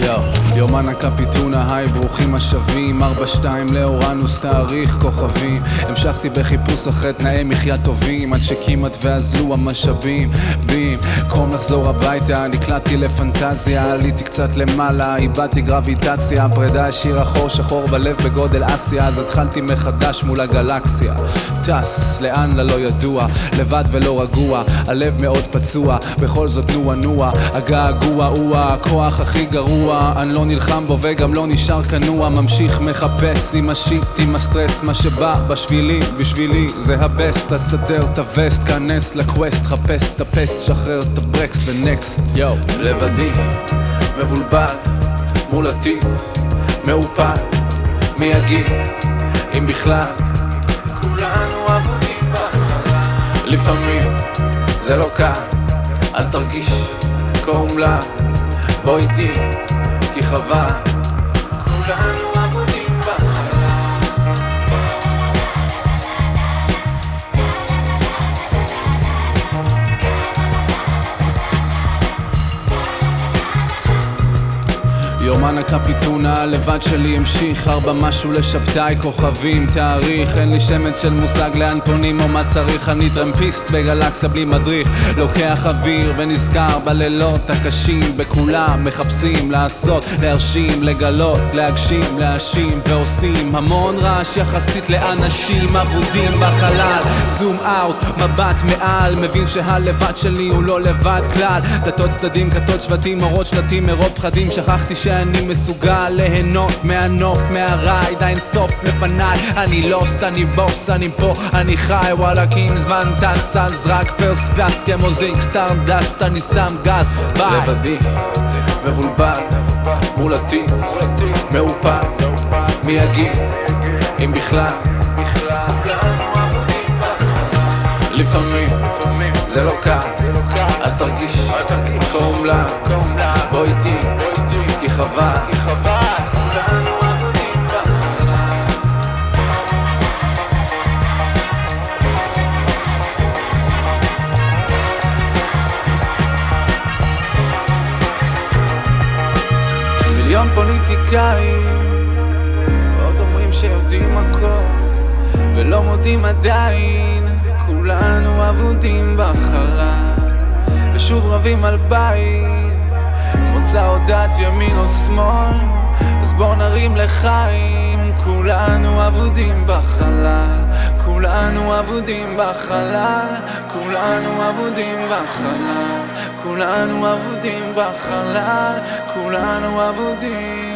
יומן הקפיטונה, היי ברוכים השבים 4-2 לאורנוס תאריך כוכבים. המשכתי בחיפוש אחרי תנאי מחיה טובים עד שכמעט ואזלו המשאבים. קום לחזור הביתה, נקלעתי לפנטזיה, עליתי קצת למעלה, איבדתי גרביטציה, פרידה השאירה חור שחור בלב בגודל אסיה, אז התחלתי מחדש מול הגלקסיה. טס לאן ללא ידוע, לבד ולא רגוע, הלב מאוד פצוע, בכל זאת נוע, הגעגוע הוא הכוח הכי גרוע, אני לא נלחם בו וגם לא נשאר כנוע, ממשיך מחפש עם השיט, עם הסטרס, מה שבא בשבילי זה הבסט, אז סדר את הווסט, כנס לקווסט, חפש את הפסט, שחרר את הברקס ונקסט. לבדי, מבולבל, מול עתיד, מעופל, מי יגיד, אם בכלל כולנו עבודים בחלל. לפעמים זה לא קל, אל תרגיש כה אומלל, בוא איתי כי חבל, כולנו עבודים בחלל. יומן הקפיטונה, הלבד שלי המשיך 4 משהו לשבתאי, כוכבים, תאריך, אין לי שמץ של מושג לאן פונים או מה צריך, אני טרמפיסט בגלקסיה בלי מדריך, לוקח אוויר ונזכר בלילות הקשים, בכולם מחפשים לעשות, להרשים, לגלות, להגשים, להאשים ועושים המון רעש יחסית לאנשים אבודים בחלל. זום אאוט, מבט מעל, מבין שהלבד שלי הוא לא לבד כלל, דתות צדדים, כתות שבטים, אורות שלטים, מרוב פחדים שכחתי שאני מסוגל ליהנות מהנוף, מהרייד האינסוף לפניי, אני לוסט, אני בוס, אני פה, אני חי, וואלה כי אם זמן טס אז רק פרסט קלאס כמו זינק סטארדסט, אני שם גז, ביי. לבדי, מבולבל, מול עתיד, מעופל, מי יגיד, אם בכלל כולנו עבודים בחלל. לפעמים זה לא קל, אל תרגיש כה אומלל, בוא איתי כי חבל, כולנו עבודים בחלל. מיליון פוליטיקאים עוד אומרים שיודעים הכל ולא מודים עדיין, כולנו עבודים בחלל. ושוב רבים על בית, רוצה הודעת ימין או שמאל, אז בוא נרים לחיים, כולנו עבודים בחלל, כולנו עבודים בחלל, כולנו עבודים בחלל, כולנו עבודים בחלל, כולנו עבודים